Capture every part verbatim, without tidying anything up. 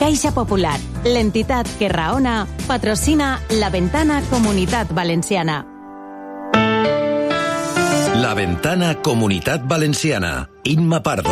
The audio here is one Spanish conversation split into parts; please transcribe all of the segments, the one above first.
Caixa Popular, l'entitat que raona, patrocina La Ventana Comunitat Valenciana. La Ventana Comunitat Valenciana. Inma Pardo.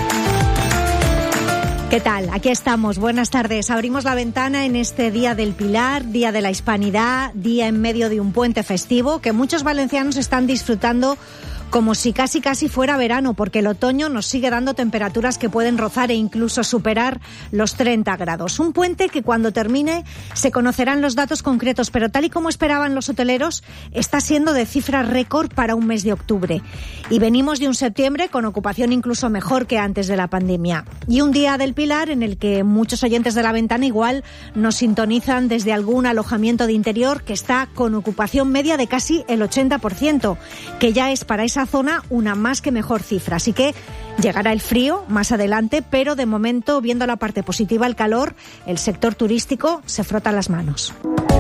¿Qué tal? Aquí estamos. Buenas tardes. Abrimos la ventana en este Día del Pilar, Día de la Hispanidad, día en medio de un puente festivo que muchos valencianos están disfrutando como si casi casi fuera verano, porque el otoño nos sigue dando temperaturas que pueden rozar e incluso superar los treinta grados. Un puente que cuando termine se conocerán los datos concretos, pero tal y como esperaban los hoteleros, está siendo de cifra récord para un mes de octubre. Y venimos de un septiembre con ocupación incluso mejor que antes de la pandemia. Y un Día del Pilar en el que muchos oyentes de La Ventana igual nos sintonizan desde algún alojamiento de interior que está con ocupación media de casi el ochenta por ciento, que ya es para esa zona una más que mejor cifra. Así que llegará el frío más adelante, pero de momento, viendo la parte positiva, el calor, el sector turístico se frota las manos.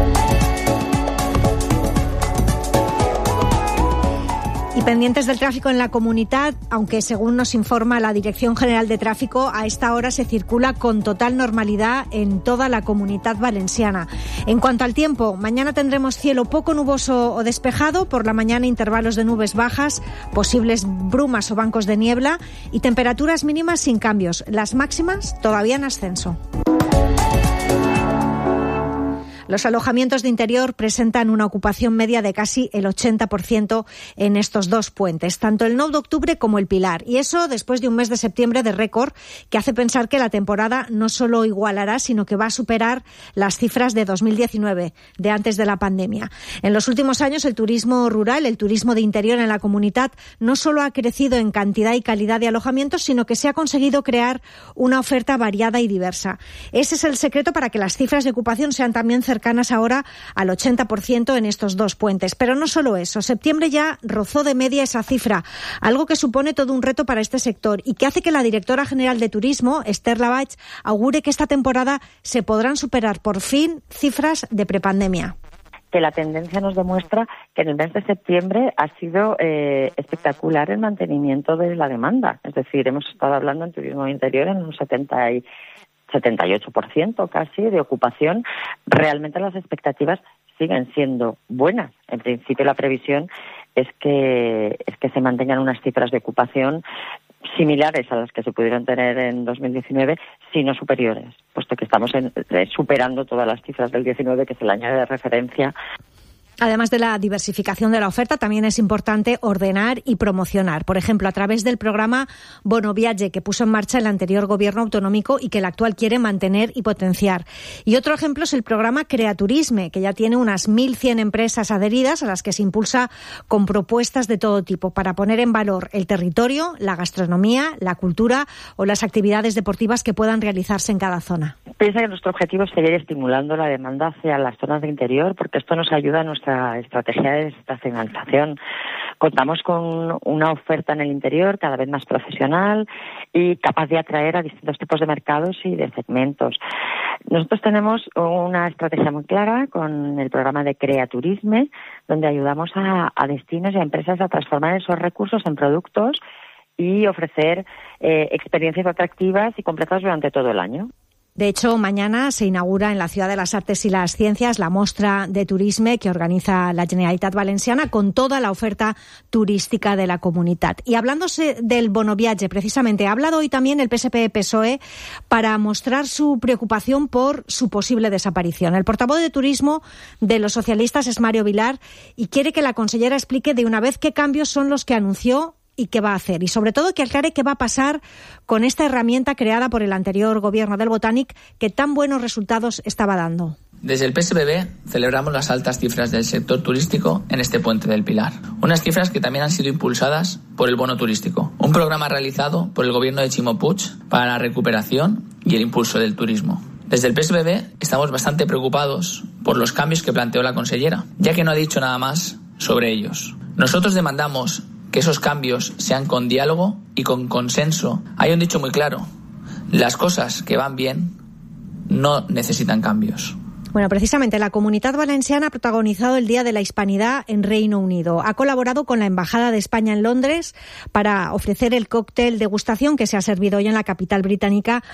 Y pendientes del tráfico en la comunidad, aunque según nos informa la Dirección General de Tráfico, a esta hora se circula con total normalidad en toda la comunidad valenciana. En cuanto al tiempo, mañana tendremos cielo poco nuboso o despejado, por la mañana intervalos de nubes bajas, posibles brumas o bancos de niebla y temperaturas mínimas sin cambios, las máximas todavía en ascenso. Los alojamientos de interior presentan una ocupación media de casi el ochenta por ciento en estos dos puentes, tanto el nueve de octubre como el Pilar. Y eso después de un mes de septiembre de récord que hace pensar que la temporada no solo igualará, sino que va a superar las cifras de dos mil diecinueve, de antes de la pandemia. En los últimos años el turismo rural, el turismo de interior en la comunidad, no solo ha crecido en cantidad y calidad de alojamientos, sino que se ha conseguido crear una oferta variada y diversa. Ese es el secreto para que las cifras de ocupación sean también cercanas ahora al ochenta por ciento en estos dos puentes. Pero no solo eso, septiembre ya rozó de media esa cifra, algo que supone todo un reto para este sector y que hace que la directora general de Turismo, Esther Lavach, augure que esta temporada se podrán superar por fin cifras de prepandemia. Que la tendencia nos demuestra que en el mes de septiembre ha sido eh, espectacular el mantenimiento de la demanda. Es decir, hemos estado hablando en turismo interior en un setenta y setenta y ocho por ciento casi de ocupación. Realmente las expectativas siguen siendo buenas. En principio la previsión es que es que se mantengan unas cifras de ocupación similares a las que se pudieron tener en dos mil diecinueve, si no superiores, puesto que estamos en, eh, superando todas las cifras del diecinueve, que es el año de referencia. Además de la diversificación de la oferta, también es importante ordenar y promocionar. Por ejemplo, a través del programa Bono Viaje, que puso en marcha el anterior gobierno autonómico y que el actual quiere mantener y potenciar. Y otro ejemplo es el programa Creaturisme, que ya tiene unas mil cien empresas adheridas a las que se impulsa con propuestas de todo tipo para poner en valor el territorio, la gastronomía, la cultura o las actividades deportivas que puedan realizarse en cada zona. Piensa que nuestro objetivo es seguir estimulando la demanda hacia las zonas de interior, porque esto nos ayuda a nuestra estrategia de estacionalización. Contamos con una oferta en el interior cada vez más profesional y capaz de atraer a distintos tipos de mercados y de segmentos. Nosotros tenemos una estrategia muy clara con el programa de Creaturisme, donde ayudamos a, a destinos y a empresas a transformar esos recursos en productos y ofrecer eh, experiencias atractivas y completas durante todo el año. De hecho, mañana se inaugura en la Ciudad de las Artes y las Ciencias la Mostra de Turisme que organiza la Generalitat Valenciana con toda la oferta turística de la comunidad. Y hablándose del Bono Viaje, precisamente, ha hablado hoy también el P S P-P S O E para mostrar su preocupación por su posible desaparición. El portavoz de Turismo de los socialistas es Mario Vilar y quiere que la consellera explique de una vez qué cambios son los que anunció y qué va a hacer. Y sobre todo que aclare qué va a pasar con esta herramienta creada por el anterior gobierno del Botànic que tan buenos resultados estaba dando. Desde el P S B B celebramos las altas cifras del sector turístico en este puente del Pilar. Unas cifras que también han sido impulsadas por el bono turístico, un programa realizado por el gobierno de Ximo Puig para la recuperación y el impulso del turismo. Desde el P S B B estamos bastante preocupados por los cambios que planteó la consellera, ya que no ha dicho nada más sobre ellos. Nosotros demandamos que esos cambios sean con diálogo y con consenso. Hay un dicho muy claro: las cosas que van bien no necesitan cambios. Bueno, precisamente la Comunidad Valenciana ha protagonizado el Día de la Hispanidad en Reino Unido. Ha colaborado con la Embajada de España en Londres para ofrecer el cóctel degustación que se ha servido hoy en la capital británica